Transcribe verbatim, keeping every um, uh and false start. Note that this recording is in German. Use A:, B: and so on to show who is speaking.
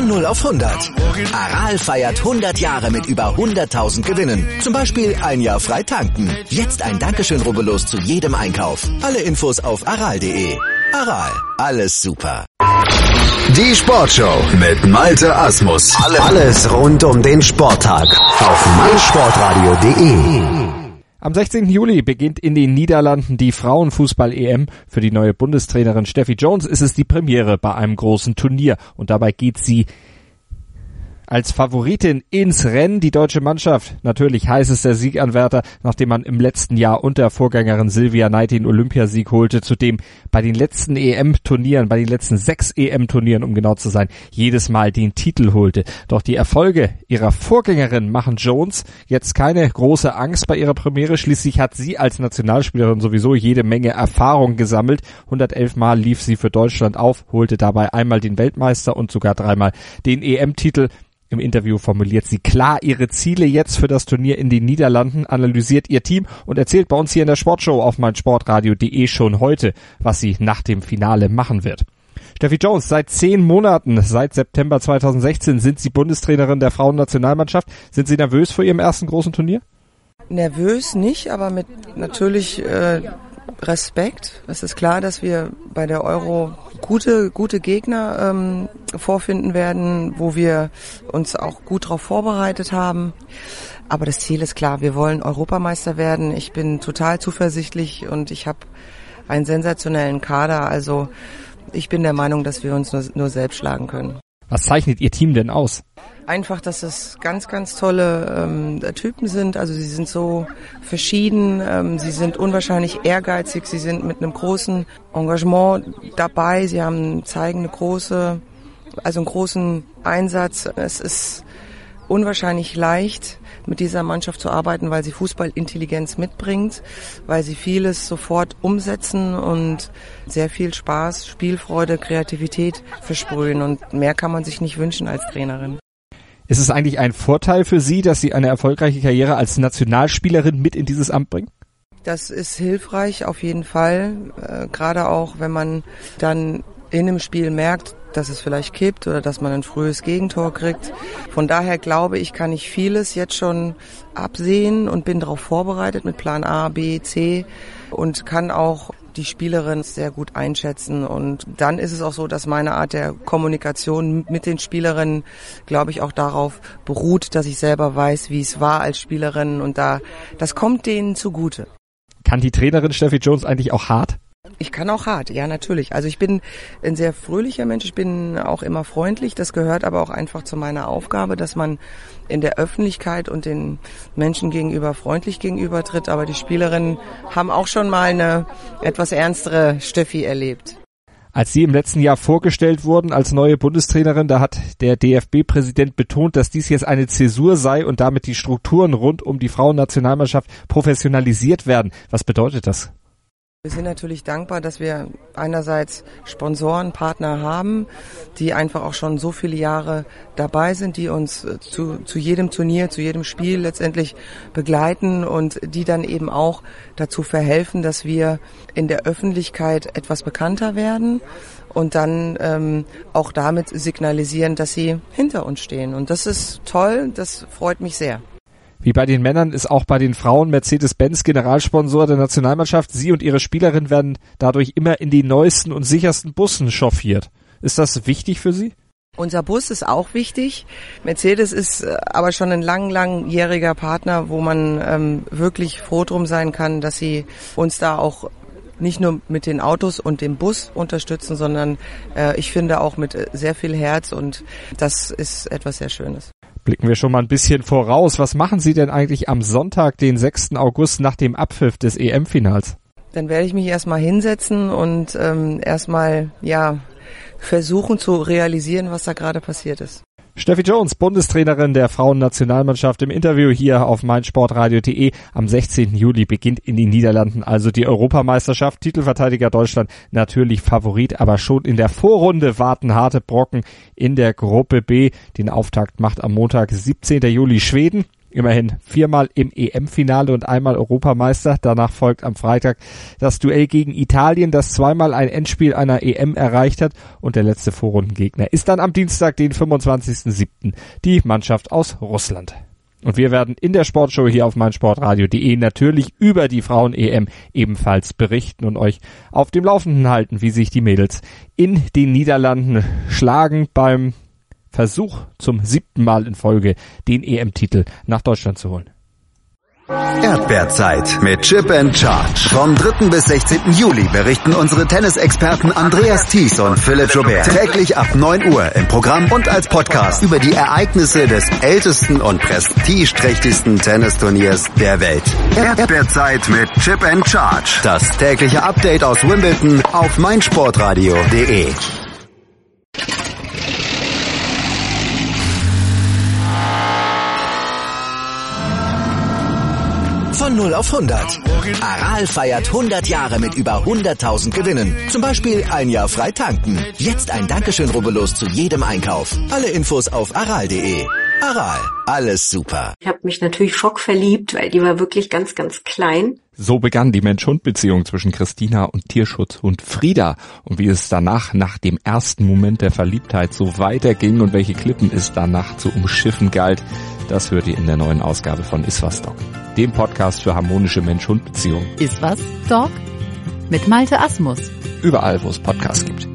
A: Von null auf hundert. Aral feiert hundert Jahre mit über hunderttausend Gewinnen. Zum Beispiel ein Jahr frei tanken. Jetzt ein Dankeschön, rubbellos zu jedem Einkauf. Alle Infos auf aral punkt de. Aral, alles super.
B: Die Sportshow mit Malte Asmus. Alles rund um den Sporttag auf meinsportradio punkt de.
C: Am sechzehnten Juli beginnt in den Niederlanden die Frauenfußball-E M. Für die neue Bundestrainerin Steffi Jones ist es die Premiere bei einem großen Turnier. Und dabei geht sie als Favoritin ins Rennen. Die deutsche Mannschaft, natürlich heißester Sieganwärter, nachdem man im letzten Jahr unter Vorgängerin Silvia Neid den Olympiasieg holte, zudem bei den letzten E M-Turnieren, bei den letzten sechs E M-Turnieren, um genau zu sein, jedes Mal den Titel holte. Doch die Erfolge ihrer Vorgängerin machen Jones jetzt keine große Angst bei ihrer Premiere. Schließlich hat sie als Nationalspielerin sowieso jede Menge Erfahrung gesammelt. hundertelf Mal lief sie für Deutschland auf, holte dabei einmal den Weltmeister und sogar dreimal den E M-Titel. Im Interview formuliert sie klar ihre Ziele jetzt für das Turnier in den Niederlanden, analysiert ihr Team und erzählt bei uns hier in der Sportshow auf meinsportradio punkt de schon heute, was sie nach dem Finale machen wird. Steffi Jones, seit zehn Monaten, seit September zweitausendsechzehn, sind Sie Bundestrainerin der Frauennationalmannschaft. Sind Sie nervös vor Ihrem ersten großen Turnier?
D: Nervös nicht, aber mit natürlich äh, Respekt. Es ist klar, dass wir bei der Euro gute gute Gegner ähm, vorfinden werden, wo wir uns auch gut darauf vorbereitet haben. Aber das Ziel ist klar, wir wollen Europameister werden. Ich bin total zuversichtlich und ich habe einen sensationellen Kader. Also ich bin der Meinung, dass wir uns nur, nur selbst schlagen können.
C: Was zeichnet Ihr Team denn aus?
D: Einfach, dass es ganz, ganz tolle ähm, Typen sind. Also sie sind so verschieden, ähm, sie sind unwahrscheinlich ehrgeizig, sie sind mit einem großen Engagement dabei, sie haben zeigen eine große, also einen großen Einsatz. Es ist unwahrscheinlich leicht, mit dieser Mannschaft zu arbeiten, weil sie Fußballintelligenz mitbringt, weil sie vieles sofort umsetzen und sehr viel Spaß, Spielfreude, Kreativität versprühen. Und mehr kann man sich nicht wünschen als Trainerin.
C: Ist es eigentlich ein Vorteil für Sie, dass Sie eine erfolgreiche Karriere als Nationalspielerin mit in dieses Amt bringen?
D: Das ist hilfreich auf jeden Fall, äh, gerade auch, wenn man dann in einem Spiel merkt, dass es vielleicht kippt oder dass man ein frühes Gegentor kriegt. Von daher glaube ich, kann ich vieles jetzt schon absehen und bin darauf vorbereitet mit Plan A, B, C und kann auch die Spielerin sehr gut einschätzen. Und dann ist es auch so, dass meine Art der Kommunikation mit den Spielerinnen, glaube ich, auch darauf beruht, dass ich selber weiß, wie es war als Spielerin. Und da, das kommt denen zugute.
C: Kann die Trainerin Steffi Jones eigentlich auch hart?
D: Ich kann auch hart, ja natürlich. Also ich bin ein sehr fröhlicher Mensch, ich bin auch immer freundlich. Das gehört aber auch einfach zu meiner Aufgabe, dass man in der Öffentlichkeit und den Menschen gegenüber freundlich gegenübertritt. Aber die Spielerinnen haben auch schon mal eine etwas ernstere Steffi erlebt.
C: Als Sie im letzten Jahr vorgestellt wurden als neue Bundestrainerin, da hat der D F B-Präsident betont, dass dies jetzt eine Zäsur sei und damit die Strukturen rund um die Frauennationalmannschaft professionalisiert werden. Was bedeutet das?
D: Wir sind natürlich dankbar, dass wir einerseits Sponsoren, Partner haben, die einfach auch schon so viele Jahre dabei sind, die uns zu, zu jedem Turnier, zu jedem Spiel letztendlich begleiten und die dann eben auch dazu verhelfen, dass wir in der Öffentlichkeit etwas bekannter werden und dann ähm, auch damit signalisieren, dass sie hinter uns stehen. Und das ist toll, das freut mich sehr.
C: Wie bei den Männern ist auch bei den Frauen Mercedes-Benz Generalsponsor der Nationalmannschaft. Sie und ihre Spielerinnen werden dadurch immer in die neuesten und sichersten Bussen chauffiert. Ist das wichtig für Sie?
D: Unser Bus ist auch wichtig. Mercedes ist aber schon ein lang, langjähriger Partner, wo man ähm, wirklich froh drum sein kann, dass sie uns da auch nicht nur mit den Autos und dem Bus unterstützen, sondern äh, ich finde auch mit sehr viel Herz und das ist etwas sehr Schönes.
C: Blicken wir schon mal ein bisschen voraus. Was machen Sie denn eigentlich am Sonntag, den sechsten August, nach dem Abpfiff des E M-Finals?
D: Dann werde ich mich erstmal hinsetzen und ähm, erstmal ja versuchen zu realisieren, was da gerade passiert ist.
C: Steffi Jones, Bundestrainerin der Frauennationalmannschaft, im Interview hier auf meinsportradio punkt de. Am sechzehnten Juli beginnt in den Niederlanden also die Europameisterschaft. Titelverteidiger Deutschland natürlich Favorit, aber schon in der Vorrunde warten harte Brocken in der Gruppe B. Den Auftakt macht am Montag, siebzehnten Juli, Schweden. Immerhin viermal im E M-Finale und einmal Europameister. Danach folgt am Freitag das Duell gegen Italien, das zweimal ein Endspiel einer E M erreicht hat. Und der letzte Vorrundengegner ist dann am Dienstag, den fünfundzwanzigsten siebten die Mannschaft aus Russland. Und wir werden in der Sportshow hier auf meinsportradio punkt de natürlich über die Frauen-E M ebenfalls berichten und euch auf dem Laufenden halten, wie sich die Mädels in den Niederlanden schlagen beim Versuch zum siebten Mal in Folge den E M-Titel nach Deutschland zu holen.
B: Erdbeerzeit mit Chip and Charge. Vom dritten bis sechzehnten Juli berichten unsere Tennisexperten Andreas Thies und Philipp Joubert täglich ab neun Uhr im Programm und als Podcast über die Ereignisse des ältesten und prestigeträchtigsten Tennisturniers der Welt. Erdbeerzeit mit Chip and Charge. Das tägliche Update aus Wimbledon auf meinsportradio punkt de.
A: Von null auf hundert. Aral feiert hundert Jahre mit über hunderttausend Gewinnen. Zum Beispiel ein Jahr frei tanken. Jetzt ein Dankeschön, rubbellos zu jedem Einkauf. Alle Infos auf aral punkt de. Aral, alles super.
E: Ich habe mich natürlich schockverliebt, weil die war wirklich ganz, ganz klein.
C: So begann die Mensch-Hund-Beziehung zwischen Christina und Tierschutzhund Frieda. Und wie es danach, nach dem ersten Moment der Verliebtheit, so weiterging und welche Klippen es danach zu umschiffen galt, das hört ihr in der neuen Ausgabe von Iswas Dog, dem Podcast für harmonische Mensch-Hund-Beziehungen.
F: Iswas Dog mit Malte Asmus.
C: Überall, wo es Podcasts gibt.